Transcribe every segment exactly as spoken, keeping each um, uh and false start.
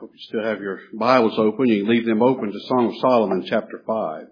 Hope you still have your Bibles open. You can leave them open to Song of Solomon, chapter five.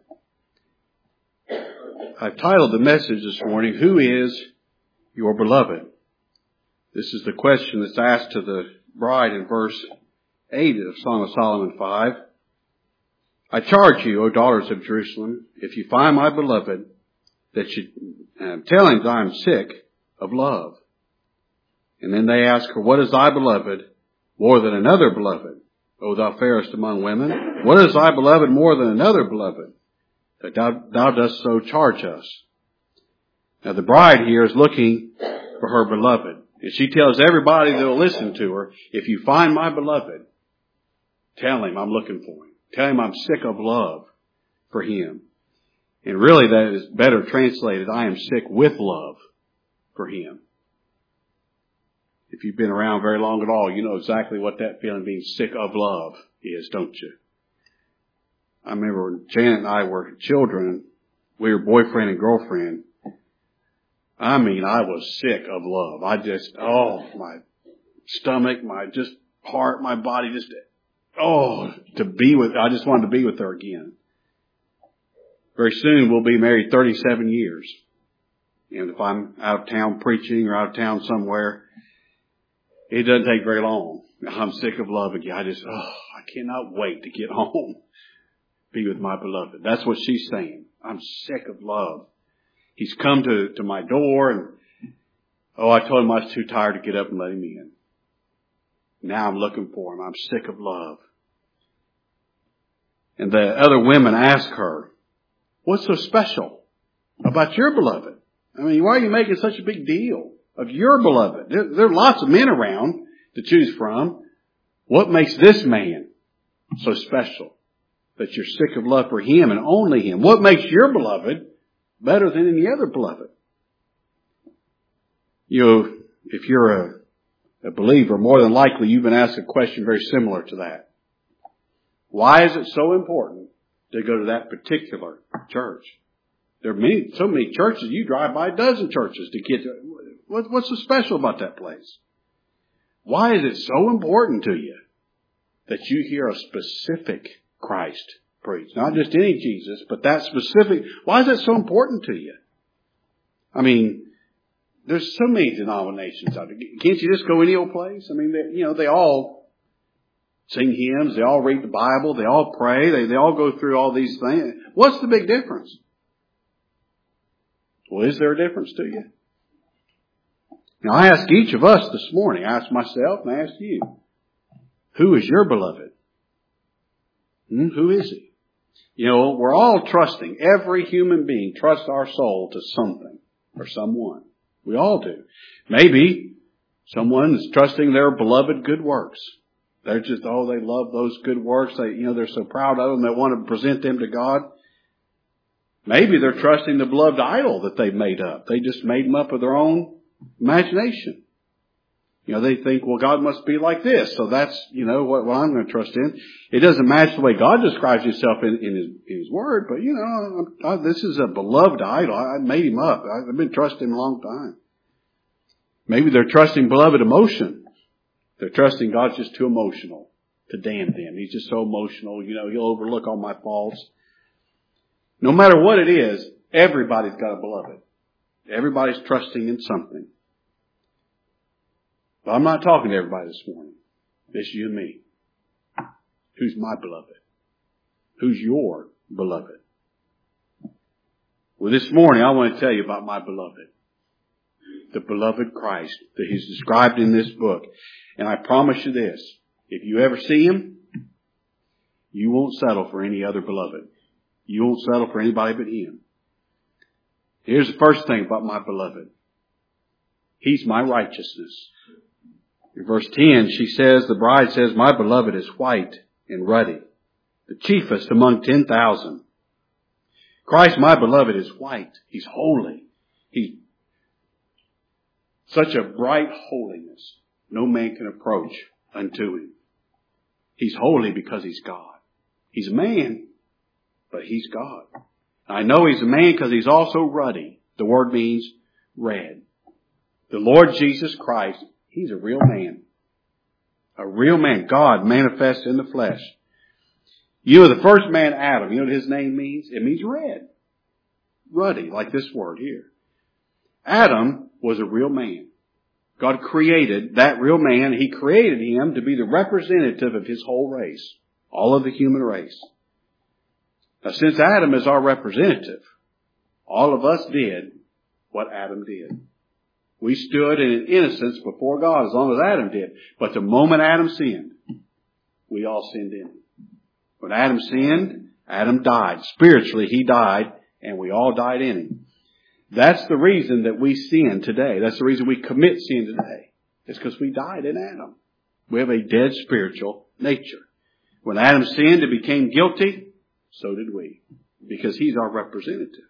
I've titled the message this morning, Who is your beloved? This is the question that's asked to the bride in verse eight of Song of Solomon five. I charge you, O daughters of Jerusalem, if you find my beloved, that you uh, tell him that I am sick of love. And then they ask her, what is thy beloved more than another beloved? O thou fairest among women, what is thy beloved more than another beloved? That thou, thou dost so charge us. Now the bride here is looking for her beloved. And she tells everybody that will listen to her, if you find my beloved, tell him I'm looking for him. Tell him I'm sick of love for him. And really that is better translated, I am sick with love for him. If you've been around very long at all, you know exactly what that feeling being sick of love is, don't you? I remember when Janet and I were children, we were boyfriend and girlfriend. I mean, I was sick of love. I just, oh, my stomach, my just heart, my body just, oh, to be with, I just wanted to be with her again. Very soon we'll be married thirty-seven years. And if I'm out of town preaching or out of town somewhere, it doesn't take very long. I'm sick of love again. I just, oh, I cannot wait to get home, be with my beloved. That's what she's saying. I'm sick of love. He's come to, to my door and, oh, I told him I was too tired to get up and let him in. Now I'm looking for him. I'm sick of love. And the other women ask her, what's so special about your beloved? I mean, why are you making such a big deal of your beloved? There, there are lots of men around to choose from. What makes this man so special that you're sick of love for him and only him? What makes your beloved better than any other beloved? You know, if you're a, a believer, more than likely you've been asked a question very similar to that. Why is it so important to go to that particular church? There are many, so many churches. You drive by a dozen churches to get to. What, what's so special about that place? Why is it so important to you that you hear a specific Christ preached? Not just any Jesus, but that specific. Why is that so important to you? I mean, there's so many denominations out there. Can't you just go any old place? I mean, they, you know, they all sing hymns. They all read the Bible. They all pray. They, they all go through all these things. What's the big difference? Well, is there a difference to you? Now, I ask each of us this morning, I ask myself and I ask you, who is your beloved? Hmm? Who is he? You know, we're all trusting. Every human being trusts our soul to something or someone. We all do. Maybe someone is trusting their beloved good works. They're just, oh, they love those good works. They, you know, they're so proud of them. They want to present them to God. Maybe they're trusting the beloved idol that they've made up. They just made them up with their own imagination. You know, they think, well, God must be like this. So that's, you know, what, what I'm going to trust in. It doesn't match the way God describes himself in, in, his, in his word. But, you know, I, this is a beloved idol. I made him up. I've been trusting him a long time. Maybe they're trusting beloved emotion. They're trusting God's just too emotional to damn them. He's just so emotional. You know, he'll overlook all my faults. No matter what it is, everybody's got a beloved. Everybody's trusting in something. But I'm not talking to everybody this morning. It's you and me. Who's my beloved? Who's your beloved? Well, this morning I want to tell you about my beloved. The beloved Christ that he's described in this book. And I promise you this. If you ever see him, you won't settle for any other beloved. You won't settle for anybody but him. Here's the first thing about my beloved. He's my righteousness. In verse ten, she says, the bride says, my beloved is white and ruddy, the chiefest among ten thousand. Christ, my beloved, is white. He's holy. He's such a bright holiness. No man can approach unto him. He's holy because he's God. He's a man, but he's God. I know he's a man because he's also ruddy. The word means red. The Lord Jesus Christ, he's a real man. A real man. God manifest in the flesh. You know the first man, Adam, you know what his name means? It means red. Ruddy, like this word here. Adam was a real man. God created that real man. He created him to be the representative of his whole race. All of the human race. Now since Adam is our representative, all of us did what Adam did. We stood in innocence before God as long as Adam did. But the moment Adam sinned, we all sinned in him. When Adam sinned, Adam died. Spiritually, he died, and we all died in him. That's the reason that we sin today. That's the reason we commit sin today. It's because we died in Adam. We have a dead spiritual nature. When Adam sinned and became guilty, so did we. Because he's our representative.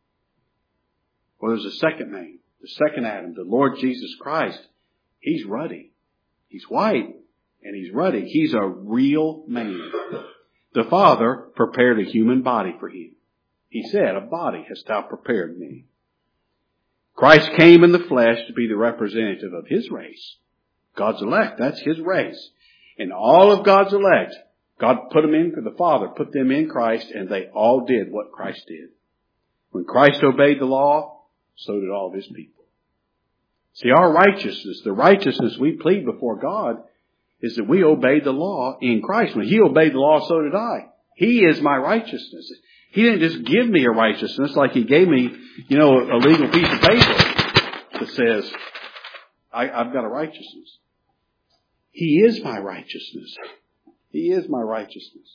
Well, there's a second name. The second Adam, the Lord Jesus Christ. He's ruddy. He's white. And he's ruddy. He's a real man. The Father prepared a human body for him. He said, a body hast thou prepared me. Christ came in the flesh to be the representative of his race. God's elect, that's his race. And all of God's elect, God put them in, the Father put them in Christ, and they all did what Christ did. When Christ obeyed the law, so did all of his people. See, our righteousness, the righteousness we plead before God, is that we obeyed the law in Christ. When he obeyed the law, so did I. He is my righteousness. He didn't just give me a righteousness like he gave me, you know, a legal piece of paper that says, I, I've got a righteousness. He is my righteousness. He is my righteousness.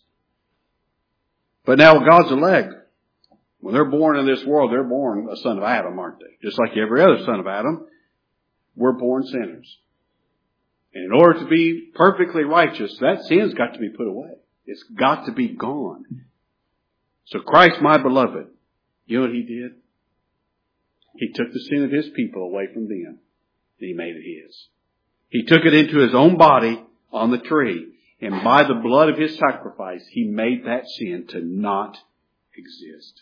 But now God's elect, when they're born in this world, they're born a son of Adam, aren't they? Just like every other son of Adam, we're born sinners. And in order to be perfectly righteous, that sin's got to be put away. It's got to be gone. So Christ, my beloved, you know what he did? He took the sin of his people away from them, and he made it his. He took it into his own body on the tree, and by the blood of his sacrifice, he made that sin to not exist.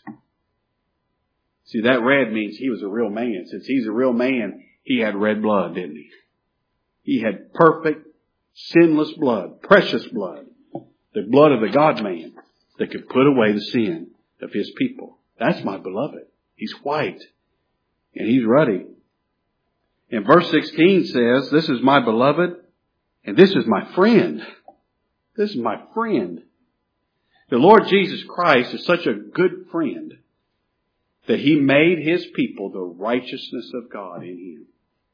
See, that red means he was a real man. Since he's a real man, he had red blood, didn't he? He had perfect, sinless blood, precious blood, the blood of the God-man that could put away the sin of his people. That's my beloved. He's white and he's ruddy. And verse sixteen says, this is my beloved and this is my friend. This is my friend. The Lord Jesus Christ is such a good friend that he made his people the righteousness of God in him.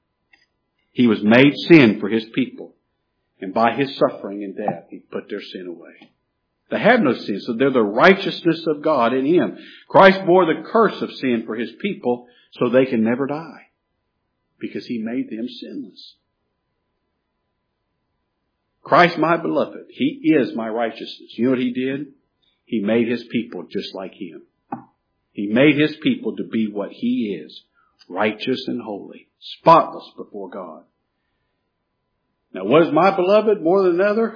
He was made sin for his people. And by his suffering and death, he put their sin away. They have no sin, so they're the righteousness of God in him. Christ bore the curse of sin for his people so they can never die. Because he made them sinless. Christ, my beloved, he is my righteousness. You know what he did? He made his people just like him. He made his people to be what he is. Righteous and holy. Spotless before God. Now what is my beloved more than another?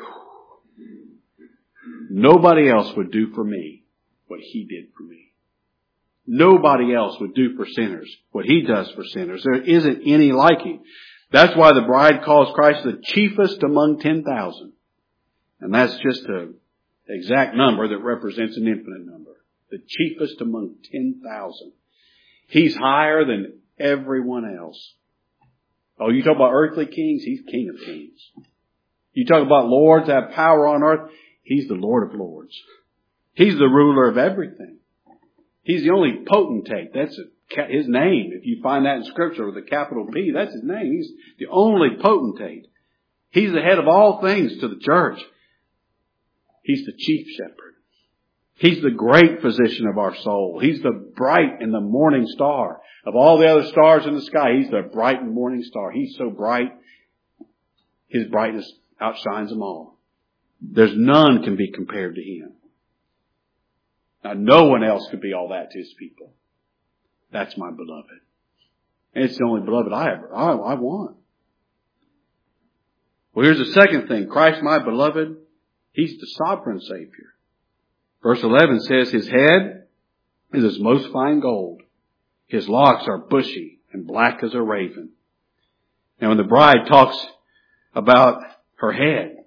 Nobody else would do for me what he did for me. Nobody else would do for sinners what he does for sinners. There isn't any like him. That's why the bride calls Christ the chiefest among ten thousand. And that's just an exact number that represents an infinite number. The chiefest among ten thousand. He's higher than everyone else. Oh, you talk about earthly kings? He's King of kings. You talk about lords that have power on earth? He's the Lord of lords. He's the ruler of everything. He's the only potentate. That's a, his name. If you find that in Scripture with a capital P, that's his name. He's the only potentate. He's the head of all things to the church. He's the chief shepherd. He's the great physician of our soul. He's the bright and the morning star. Of all the other stars in the sky, he's the bright and morning star. He's so bright, his brightness outshines them all. There's none can be compared to him. Now, no one else could be all that to his people. That's my beloved. And it's the only beloved I ever, I, I want. Well, here's the second thing. Christ, my beloved, he's the sovereign Savior. Verse eleven says, his head is as most fine gold. His locks are bushy and black as a raven. Now when the bride talks about her head,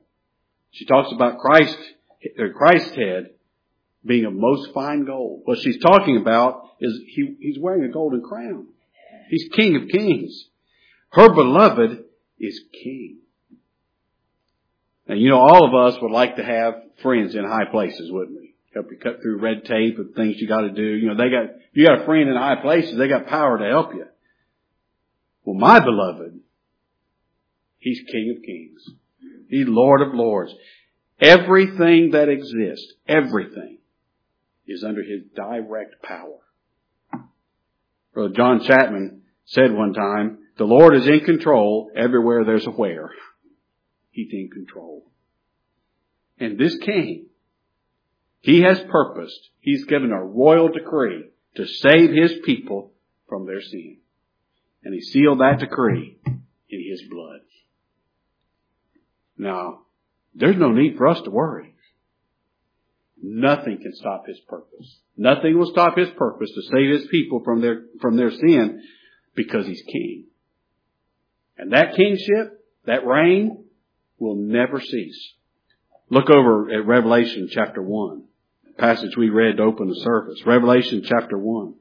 She talks about Christ, or Christ's head being of most fine gold. What she's talking about is he, he's wearing a golden crown. He's King of Kings. Her beloved is King. And you know, all of us would like to have friends in high places, wouldn't we? Help you cut through red tape of things you got to do. You know, they got, if you got a friend in high places, they got power to help you. Well, my beloved, he's King of Kings. He's Lord of Lords. Everything that exists, everything, is under his direct power. Brother John Chapman said one time, the Lord is in control everywhere there's a where. He's in control. And this King, he has purposed, he's given a royal decree to save his people from their sin. And he sealed that decree in his blood. Now, there's no need for us to worry. Nothing can stop his purpose. Nothing will stop his purpose to save his people from their, from their sin, because he's king. And that kingship, that reign, will never cease. Look over at Revelation chapter one. The passage we read to open the service. Revelation chapter one.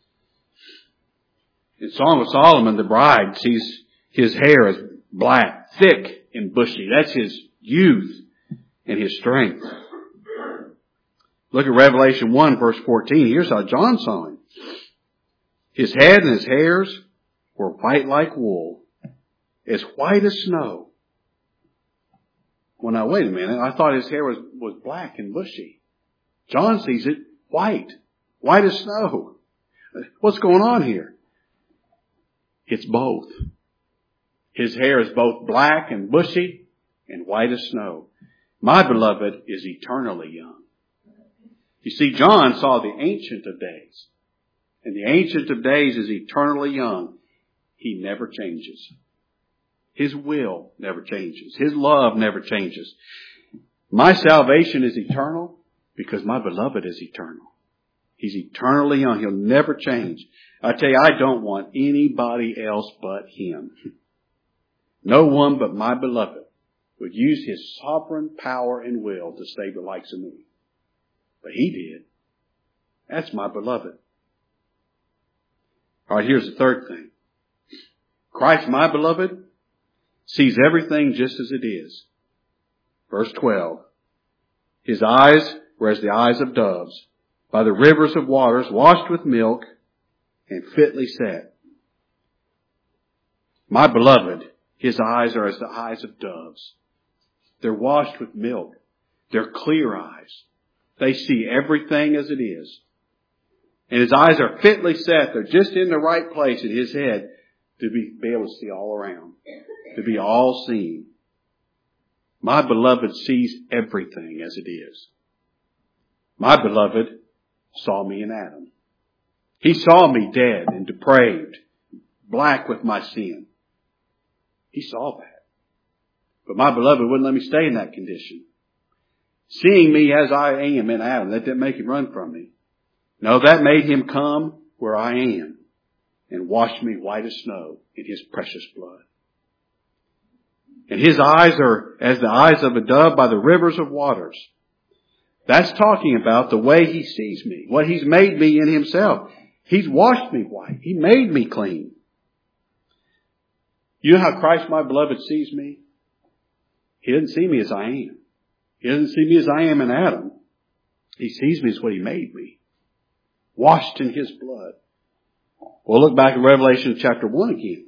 In Song of Solomon, the bride sees his hair as black, thick, and bushy. That's his youth and his strength. Look at Revelation one verse fourteen. Here's how John saw him. His head and his hairs were white like wool, as white as snow. Well, now wait a minute. I thought his hair was, was black and bushy. John sees it white, white as snow. What's going on here? It's both. His hair is both black and bushy and white as snow. My beloved is eternally young. You see, John saw the Ancient of Days. And the Ancient of Days is eternally young. He never changes. His will never changes. His love never changes. My salvation is eternal because my beloved is eternal. He's eternally young. He'll never change. I tell you, I don't want anybody else but him. No one but my beloved would use his sovereign power and will to save the likes of me. But he did. That's my beloved. All right, here's the third thing. Christ, my beloved, sees everything just as it is. Verse twelve. His eyes were as the eyes of doves, by the rivers of waters, washed with milk and fitly set. My beloved, his eyes are as the eyes of doves. They're washed with milk. They're clear eyes. They see everything as it is. And his eyes are fitly set. They're just in the right place in his head to be, be able to see all around. To be all seen. My beloved sees everything as it is. My beloved saw me in Adam. He saw me dead and depraved, black with my sin. He saw that. But my beloved wouldn't let me stay in that condition. Seeing me as I am in Adam, that didn't make him run from me. No, that made him come where I am and wash me white as snow in his precious blood. And his eyes are as the eyes of a dove by the rivers of waters. That's talking about the way he sees me, what he's made me in himself. He's washed me white. He made me clean. You know how Christ, my beloved, sees me? He doesn't see me as I am. He doesn't see me as I am in Adam. He sees me as what he made me. Washed in his blood. We'll look back at Revelation chapter one again.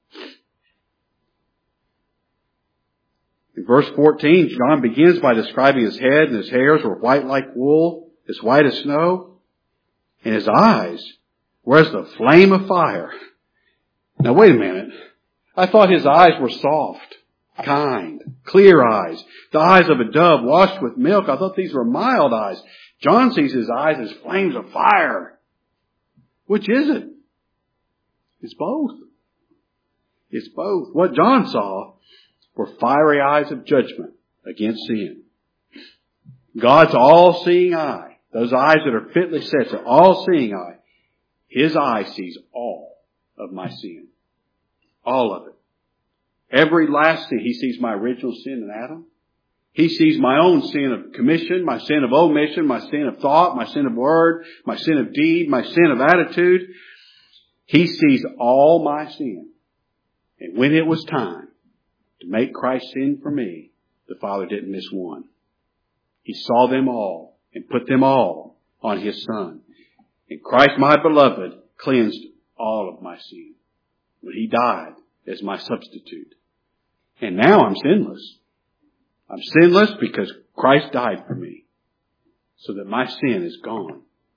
In verse fourteen, John begins by describing his head and his hairs were white like wool, as white as snow, and his eyes were as the flame of fire. Now wait a minute. I thought his eyes were soft, kind, clear eyes. The eyes of a dove washed with milk. I thought these were mild eyes. John sees his eyes as flames of fire. Which is it? It's both. It's both. What John saw were fiery eyes of judgment against sin. God's all-seeing eye, those eyes that are fitly set, the all-seeing eye, his eye sees all of my sin. All of it. Every last sin. He sees my original sin in Adam. He sees my own sin of commission, my sin of omission, my sin of thought, my sin of word, my sin of deed, my sin of attitude. He sees all my sin. And when it was time to make Christ sin for me, the Father didn't miss one. He saw them all and put them all on His Son. And Christ, my beloved, cleansed all of my sin when He died as my substitute. And now I'm sinless. I'm sinless because Christ died for me so that my sin is gone.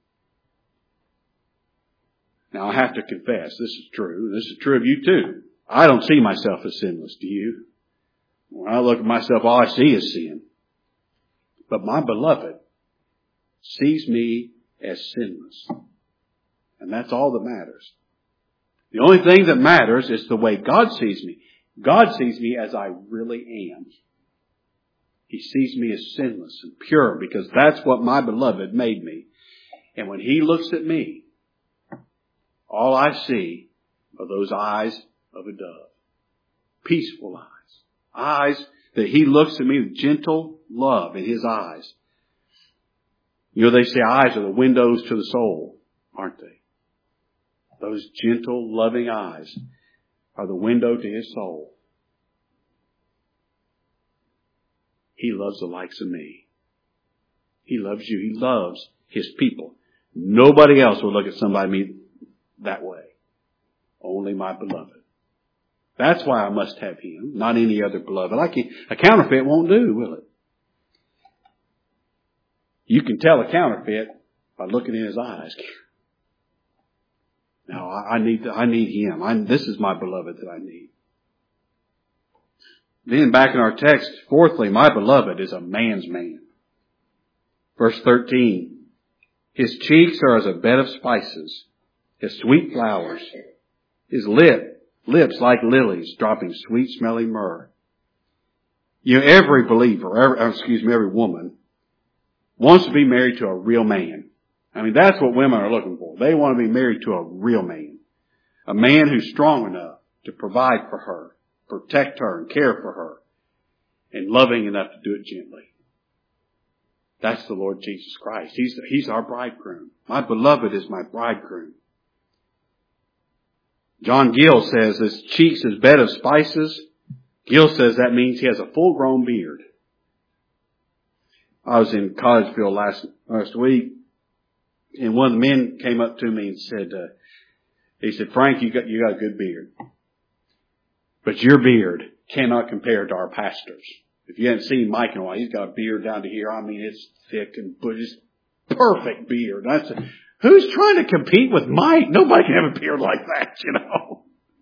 Now I have to confess, this is true. This is true of you too. I don't see myself as sinless, do you? When I look at myself, all I see is sin. But my beloved sees me as sinless. And that's all that matters. The only thing that matters is the way God sees me. God sees me as I really am. He sees me as sinless and pure because that's what my beloved made me. And when He looks at me, all I see are those eyes of a dove. Peaceful eyes. Eyes that He looks at me with gentle love in His eyes. You know, they say eyes are the windows to the soul, aren't they? Those gentle, loving eyes are the window to His soul. He loves the likes of me. He loves you. He loves His people. Nobody else will look at somebody that way. Only my beloved. That's why I must have Him, not any other beloved. I can't, a counterfeit won't do, will it? You can tell a counterfeit by looking in his eyes. No, I, I need to, I need Him. I, this is my beloved that I need. Then back in our text, fourthly, my beloved is a man's man. Verse thirteen. His cheeks are as a bed of spices, his sweet flowers. His lip, lips like lilies, dropping sweet smelling myrrh. You know, every believer, every, excuse me, every woman wants to be married to a real man. I mean, that's what women are looking for. They want to be married to a real man. A man who's strong enough to provide for her, protect her, and care for her, and loving enough to do it gently. That's the Lord Jesus Christ. He's, he's our bridegroom. My beloved is my bridegroom. John Gill says his cheeks is bed of spices. Gill says that means he has a full-grown beard. I was in Collegeville last last week, and one of the men came up to me and said, uh, he said, Frank, you got you got a good beard, but your beard cannot compare to our pastor's. If you haven't seen Mike in a while, he's got a beard down to here. I mean, it's thick and bushy, perfect beard. And I said, who's trying to compete with Mike? Nobody can have a beard like that, you know.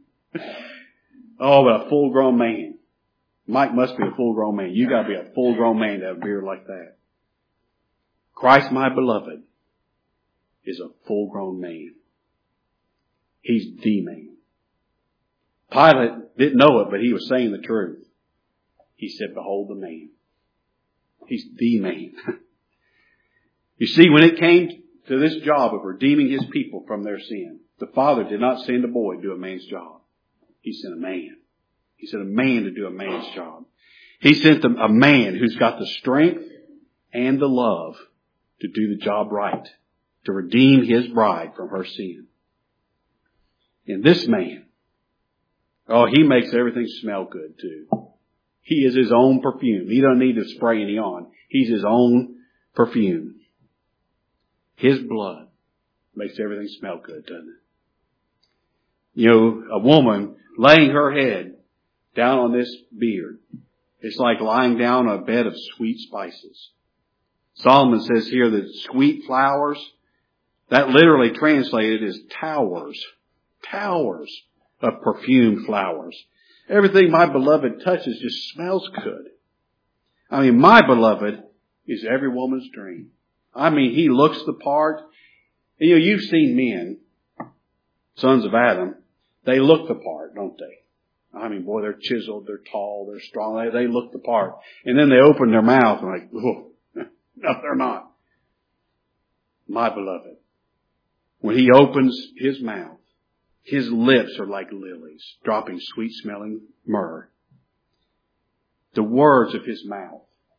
Oh, but a full-grown man. Mike must be a full-grown man. You got to be a full-grown man to have a beard like that. Christ, my beloved, is a full-grown man. He's the man. Pilate didn't know it, but he was saying the truth. He said, behold the man. He's the man. You see, when it came to this job of redeeming His people from their sin, the Father did not send a boy to do a man's job. He sent a man. He sent a man to do a man's job. He sent a man who's got the strength and the love to do the job right, to redeem His bride from her sin. And this man, oh, he makes everything smell good too. He is His own perfume. He doesn't need to spray any on. He's His own perfume. His blood makes everything smell good, doesn't it? You know, a woman laying her head down on this beard, it's like lying down on a bed of sweet spices. Solomon says here that sweet flowers, that literally translated is towers, towers of perfumed flowers. Everything my beloved touches just smells good. I mean, my beloved is every woman's dream. I mean, he looks the part. You know, you've seen men, sons of Adam, they look the part, don't they? I mean, boy, they're chiseled, they're tall, they're strong, they, they look the part. And then they open their mouth and like, oh, no, they're not. My beloved, when he opens his mouth, his lips are like lilies, dropping sweet-smelling myrrh. The words of his mouth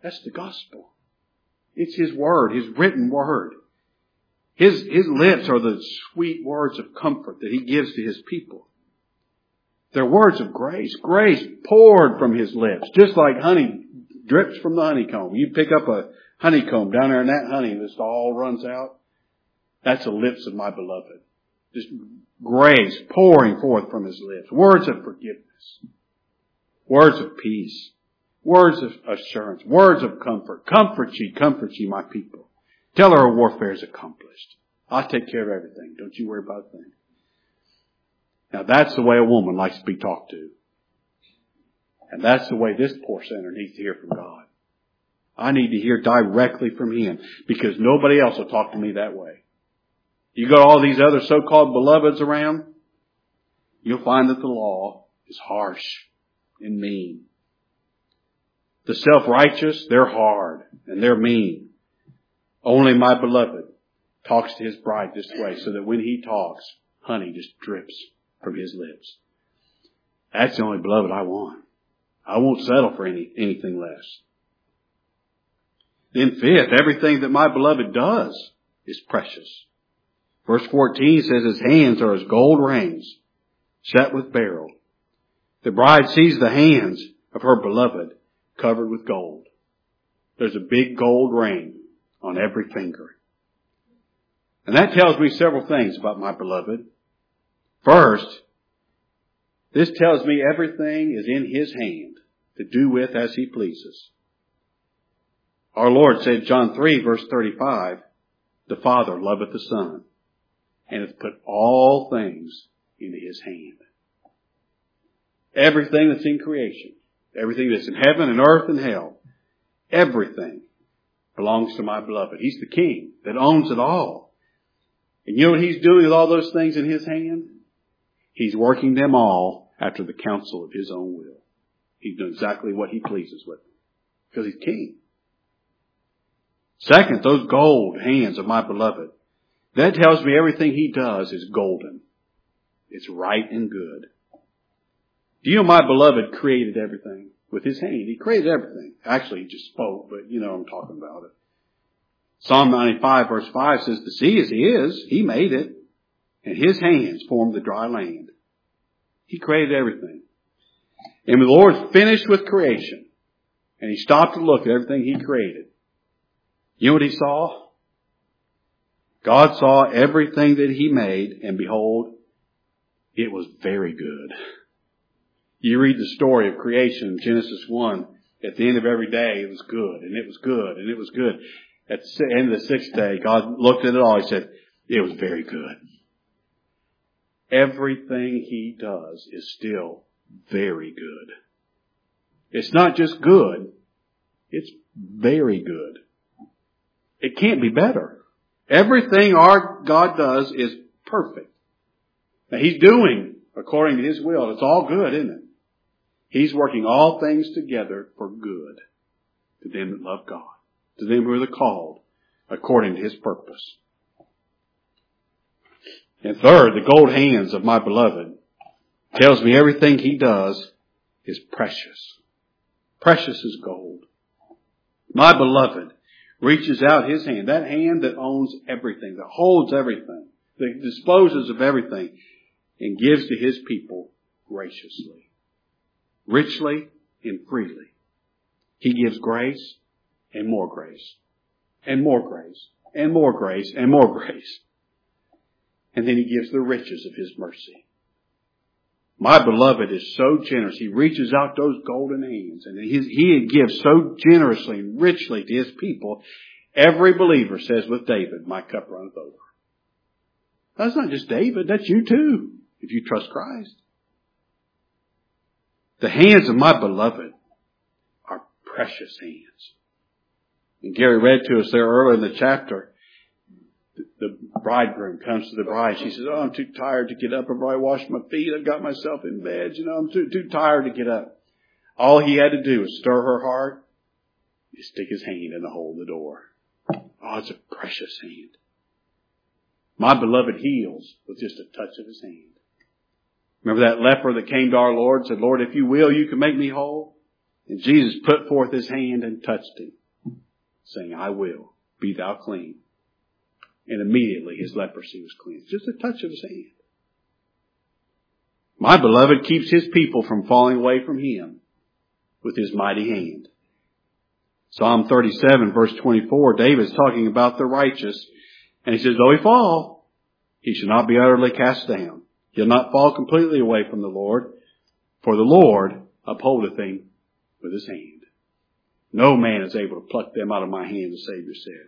That's the gospel. It's His word, His written word. His, His lips are the sweet words of comfort that He gives to His people. They're words of grace. Grace poured from His lips, just like honey drips from the honeycomb. You pick up a honeycomb down there and that honey just all runs out. That's the lips of my beloved. Just grace pouring forth from His lips. Words of forgiveness. Words of peace. Words of assurance. Words of comfort. Comfort ye, comfort ye, my people. Tell her our warfare is accomplished. I'll take care of everything. Don't you worry about a thing. Now that's the way a woman likes to be talked to. And that's the way this poor sinner needs to hear from God. I need to hear directly from Him because nobody else will talk to me that way. You got all these other so-called beloveds around, you'll find that the law is harsh and mean. The self-righteous, they're hard and they're mean. Only my beloved talks to his bride this way so that when he talks, honey just drips from his lips. That's the only beloved I want. I won't settle for any anything less. Then fifth, everything that my beloved does is precious. Verse fourteen says his hands are as gold rings set with beryl. The bride sees the hands of her beloved covered with gold. There's a big gold ring on every finger. And that tells me several things about my beloved. First, this tells me everything is in His hand to do with as He pleases. Our Lord said, John three, verse thirty-five, the Father loveth the Son, and hath put all things into His hand. Everything that's in creation, everything that's in heaven and earth and hell, everything belongs to my beloved. He's the King that owns it all. And you know what He's doing with all those things in His hand? He's working them all after the counsel of His own will. He's doing exactly what He pleases with them. Because He's King. Second, those gold hands of my beloved. That tells me everything He does is golden. It's right and good. Do you know my beloved created everything with His hand? He created everything. Actually, He just spoke, but you know what I'm talking about. It. Psalm ninety-five verse five says, the sea as He is, He made it, and His hands formed the dry land. He created everything. And the Lord finished with creation, and He stopped to look at everything He created. You know what He saw? God saw everything that He made, and behold, it was very good. You read the story of creation in Genesis one. At the end of every day, it was good, and it was good, and it was good. At the end of the sixth day, God looked at it all. He said, it was very good. Everything He does is still very good. It's not just good. It's very good. It can't be better. Everything our God does is perfect. Now He's doing according to His will. It's all good, isn't it? He's working all things together for good to them that love God, to them who are the called according to His purpose. And third, the gold hands of my beloved tells me everything He does is precious. Precious as gold. My beloved reaches out His hand, that hand that owns everything, that holds everything, that disposes of everything, and gives to His people graciously, richly and freely. He gives grace and more grace, and more grace, and more grace, and more grace. And then He gives the riches of His mercy. My beloved is so generous. He reaches out those golden hands and He, he gives so generously and richly to His people. Every believer says with David, my cup runneth over. That's not just David. That's you too, if you trust Christ. The hands of my beloved are precious hands. And Gary read to us there earlier in the chapter. The bridegroom comes to the bride. She says, oh, I'm too tired to get up. I've already washed my feet. I've got myself in bed. You know, I'm too, too tired to get up. All he had to do was stir her heart and stick his hand in the hole of the door. Oh, it's a precious hand. My beloved heals with just a touch of His hand. Remember that leper that came to our Lord and said, Lord, if you will, you can make me whole. And Jesus put forth his hand and touched him, saying, I will, be thou clean. And immediately his leprosy was cleansed. Just a touch of his hand. My beloved keeps his people from falling away from him with his mighty hand. Psalm thirty-seven, verse twenty-four, David's talking about the righteous. And he says, though he fall, he shall not be utterly cast down. He'll not fall completely away from the Lord, for the Lord upholdeth him with his hand. No man is able to pluck them out of my hand, the Savior said.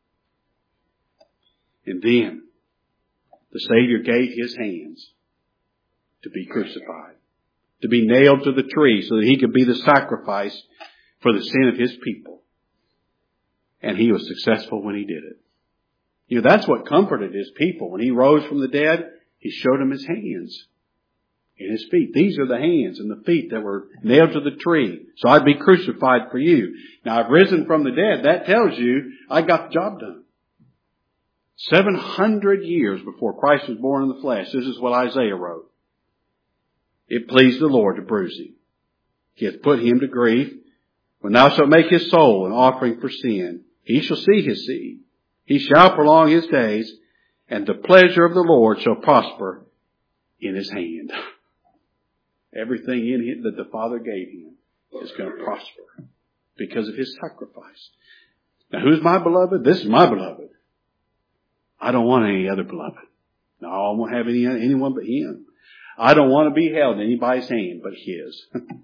And then the Savior gave his hands to be crucified, to be nailed to the tree so that he could be the sacrifice for the sin of his people. And he was successful when he did it. You know, that's what comforted his people. When he rose from the dead, he showed them his hands and his feet. These are the hands and the feet that were nailed to the tree. So I'd be crucified for you. Now I've risen from the dead. That tells you I got the job done. Seven hundred years before Christ was born in the flesh. This is what Isaiah wrote. It pleased the Lord to bruise him. He hath put him to grief. When thou shalt make his soul an offering for sin, he shall see his seed. He shall prolong his days, and the pleasure of the Lord shall prosper in his hand. Everything in him that the Father gave him is going to prosper because of his sacrifice. Now, who's my beloved? This is my beloved. I don't want any other beloved. No, I won't have any anyone but him. I don't want to be held in anybody's hand but his.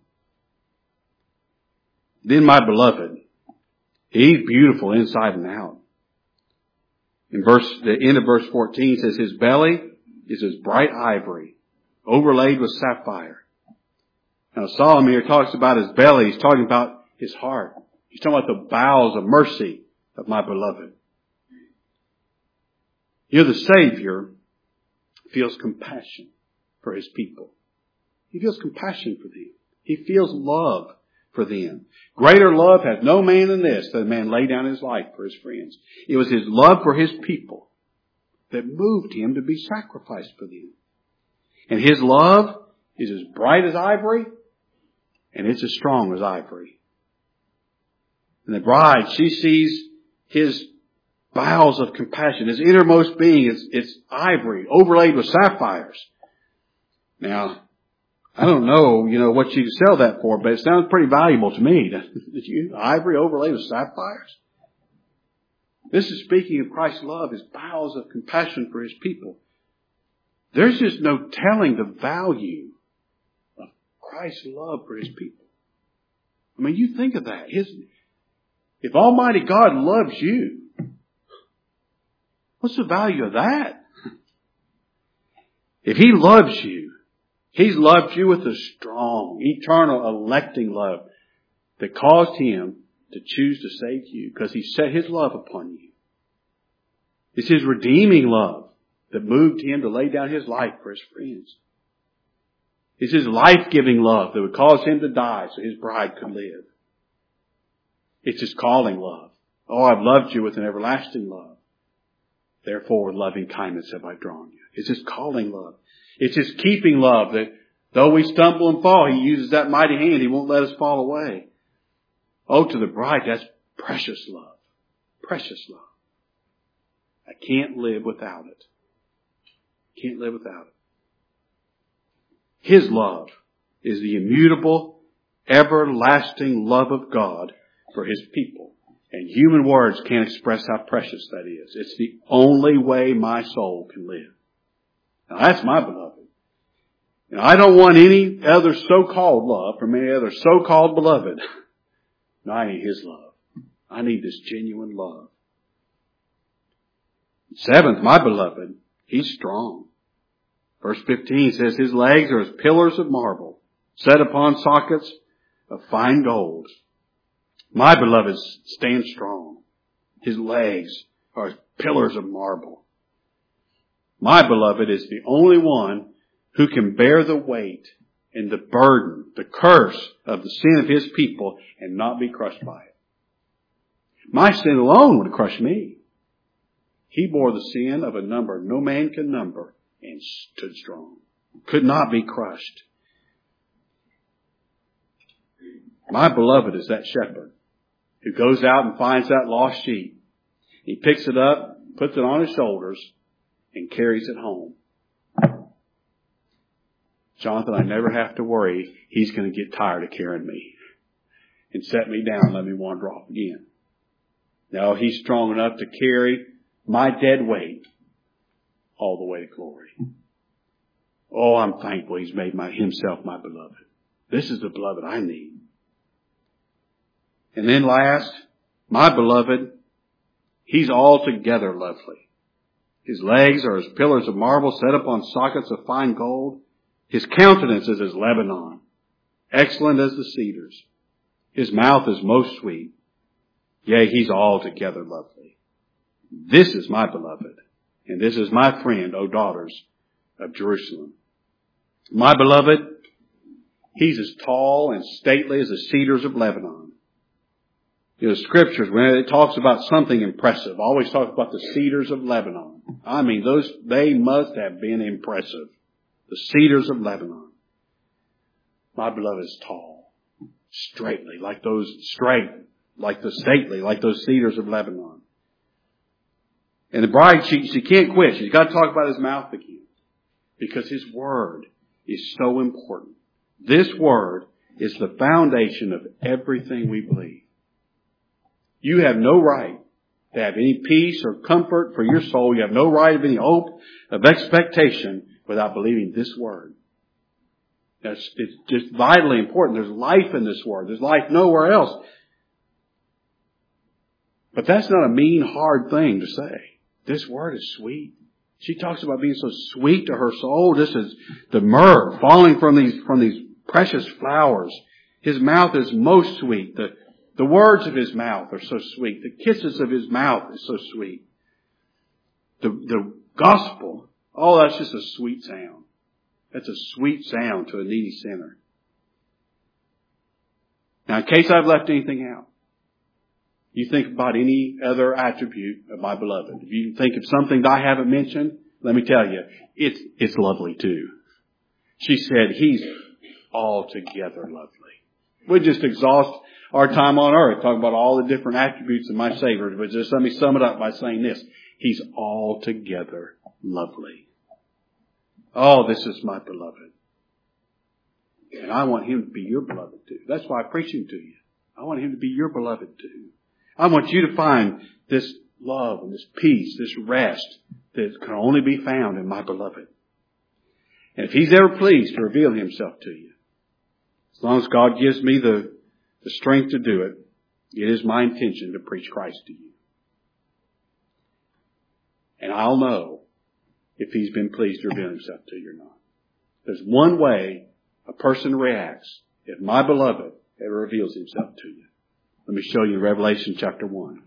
Then my beloved, he's beautiful inside and out. In verse, the end of verse fourteen says, his belly is as bright ivory, overlaid with sapphire. Now Solomon here talks about his belly. He's talking about his heart. He's talking about the bowels of mercy of my beloved. You know, the Savior feels compassion for his people. He feels compassion for them. He feels love for them. Greater love hath no man than this, that a man lay down his life for his friends. It was his love for his people that moved him to be sacrificed for them. And his love is as bright as ivory, and it's as strong as ivory. And the bride, she sees his bowels of compassion. His innermost being is it's ivory, overlaid with sapphires. Now, I don't know, you know, what you could sell that for, but it sounds pretty valuable to me. Did you? Ivory overlaid with sapphires? This is speaking of Christ's love, his bowels of compassion for his people. There's just no telling the value of Christ's love for his people. I mean, you think of that. His, if Almighty God loves you, what's the value of that? If he loves you, he's loved you with a strong, eternal, electing love that caused him to choose to save you because he set his love upon you. It's his redeeming love that moved him to lay down his life for his friends. It's his life-giving love that would cause him to die so his bride could live. It's his calling love. Oh, I've loved you with an everlasting love. Therefore, with loving kindness have I drawn you. It's his calling love. It's his keeping love that though we stumble and fall, he uses that mighty hand. He won't let us fall away. Oh, to the bride, that's precious love. Precious love. I can't live without it. Can't live without it. His love is the immutable, everlasting love of God for his people. And human words can't express how precious that is. It's the only way my soul can live. Now that's my beloved. And I don't want any other so-called love from any other so-called beloved. No, I need his love. I need this genuine love. Seventh, my beloved, he's strong. Verse fifteen says his legs are as pillars of marble, set upon sockets of fine gold. My beloved stands strong. His legs are as pillars of marble. My beloved is the only one who can bear the weight and the burden, the curse of the sin of his people and not be crushed by it. My sin alone would crush me. He bore the sin of a number no man can number and stood strong. Could not be crushed. My beloved is that shepherd who goes out and finds that lost sheep. He picks it up, puts it on his shoulders, and carries it home. Jonathan, I never have to worry he's going to get tired of carrying me and set me down and let me wander off again. No, he's strong enough to carry my dead weight all the way to glory. Oh, I'm thankful he's made my, himself my beloved. This is the beloved I need. And then last, my beloved, he's altogether lovely. His legs are as pillars of marble set upon sockets of fine gold. His countenance is as Lebanon, excellent as the cedars. His mouth is most sweet. Yea, he's altogether lovely. This is my beloved, and this is my friend, O daughters of Jerusalem. My beloved, he's as tall and stately as the cedars of Lebanon. You know, scriptures, when it talks about something impressive, always talk about the cedars of Lebanon. I mean, those, they must have been impressive. The cedars of Lebanon. My beloved is tall, straightly, like those, straight, like the stately, like those cedars of Lebanon. And the bride, she, she can't quit. She's got to talk about his mouth again. Because his word is so important. This word is the foundation of everything we believe. You have no right to have any peace or comfort for your soul. You have no right of any hope of expectation without believing this word. That's, it's just vitally important. There's life in this word. There's life nowhere else. But that's not a mean, hard thing to say. This word is sweet. She talks about being so sweet to her soul. This is the myrrh falling from these, from these precious flowers. His mouth is most sweet. The, the words of his mouth are so sweet. The kisses of his mouth is so sweet. The, the gospel, oh, that's just a sweet sound. That's a sweet sound to a needy sinner. Now, in case I've left anything out, you think about any other attribute of my beloved. If you think of something that I haven't mentioned, let me tell you, it's, it's lovely too. She said, he's altogether lovely. We just exhaust our time on earth talking about all the different attributes of my Savior. But just let me sum it up by saying this. He's altogether lovely. Oh, this is my beloved. And I want him to be your beloved too. That's why I preach him to you. I want him to be your beloved too. I want you to find this love and this peace, this rest that can only be found in my beloved. And if he's ever pleased to reveal himself to you, as long as God gives me the, the strength to do it, it is my intention to preach Christ to you. And I'll know if he's been pleased to reveal himself to you or not. There's one way a person reacts if my beloved ever reveals himself to you. Let me show you Revelation chapter one.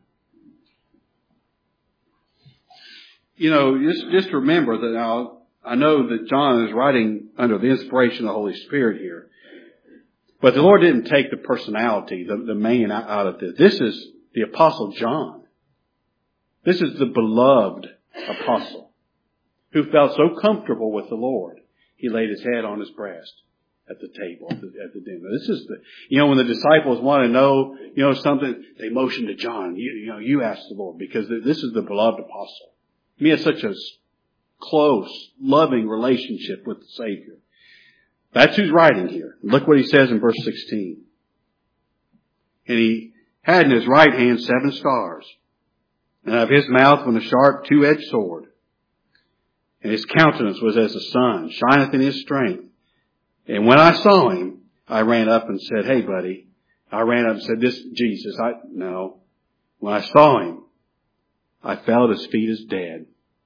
You know, just, just remember that now, I know that John is writing under the inspiration of the Holy Spirit here. But the Lord didn't take the personality, the, the man out of this. This is the Apostle John. This is the beloved apostle who felt so comfortable with the Lord, he laid his head on his breast at the table, at the, at the dinner. This is the, you know, when the disciples want to know, you know, something, they motion to John. You, you know, you ask the Lord, because this is the beloved apostle. He has such a close, loving relationship with the Savior. That's who's writing here. Look what he says in verse sixteen. And he had in his right hand seven stars, and out of his mouth went a sharp two-edged sword. And his countenance was as the sun, shineth in his strength. And when I saw him, I ran up and said, hey, buddy. I ran up and said, this Jesus. I No. When I saw him, I fell at his feet as dead.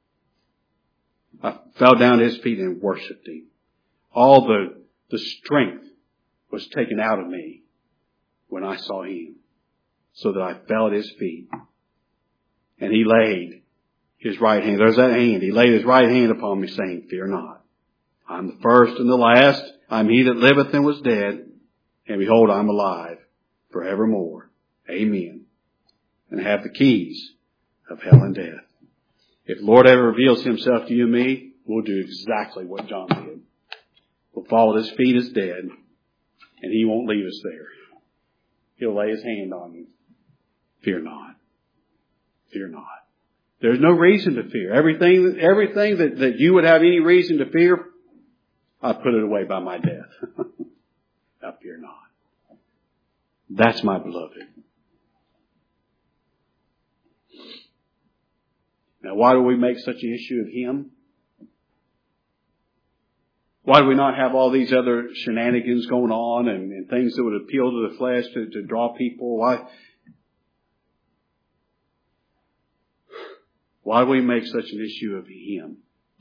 I fell down at his feet and worshipped him. All the, the strength was taken out of me when I saw him, so that I fell at his feet. And he laid his right hand. There's that hand. He laid his right hand upon me, saying, fear not. I'm the first and the last. I'm he that liveth and was dead. And behold, I'm alive forevermore. Amen. And I have the keys of hell and death. If the Lord ever reveals himself to you and me, we'll do exactly what John did. We'll fall at his feet as dead, and he won't leave us there. He'll lay His hand on you. Fear not. Fear not. There's no reason to fear. Everything, everything that, that you would have any reason to fear, I put it away by my death. I fear not. That's my beloved. Now, why do we make such an issue of Him? Why do we not have all these other shenanigans going on and, and things that would appeal to the flesh to, to draw people? Why? Why do we make such an issue of Him?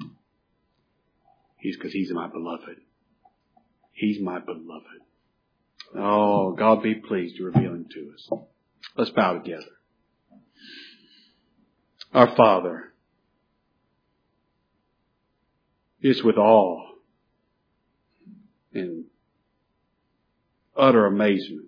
He's because He's my beloved. He's my beloved. Oh, God be pleased to reveal Him to us. Let's bow together. Our Father, it's with awe and utter amazement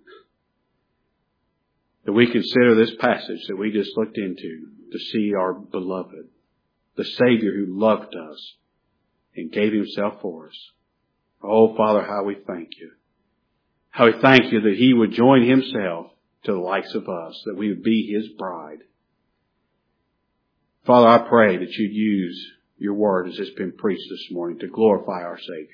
that we consider this passage that we just looked into to see our beloved, the Savior who loved us and gave Himself for us. Oh, Father, how we thank You. How we thank You that He would join Himself to the likes of us, that we would be His bride. Father, I pray that You'd use Your word as it's been preached this morning to glorify our Savior.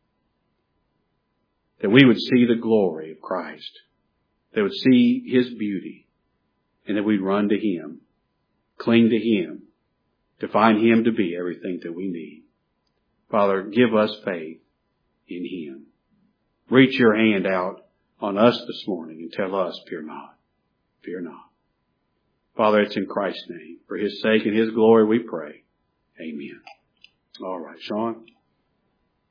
That we would see the glory of Christ. That we would see His beauty. And that we'd run to Him. Cling to Him. To find Him to be everything that we need. Father, give us faith in Him. Reach Your hand out on us this morning and tell us, fear not. Fear not. Father, it's in Christ's name. For His sake and His glory we pray. Amen. All right, Sean.